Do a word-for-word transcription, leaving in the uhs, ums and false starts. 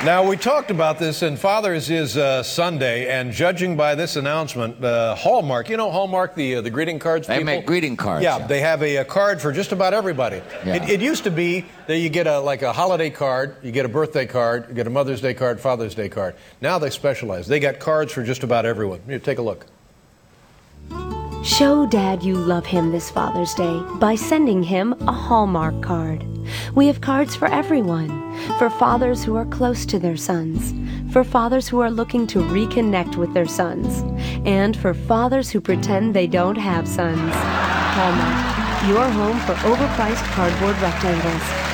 Now, we talked about this, and Father's is uh, Sunday, and judging by this announcement, uh, Hallmark, you know Hallmark, the uh, the greeting cards They people? make greeting cards. Yeah, yeah. they have a, a card for just about everybody. Yeah. It, it used to be that you get a like a holiday card, you get a birthday card, you get a Mother's Day card, Father's Day card. Now they specialize. They got cards for just about everyone. Here, take a look. Show Dad you love him this Father's Day by sending him a Hallmark card. We have cards for everyone, for fathers who are close to their sons, for fathers who are looking to reconnect with their sons, and for fathers who pretend they don't have sons. Hallmark, your home for overpriced cardboard rectangles.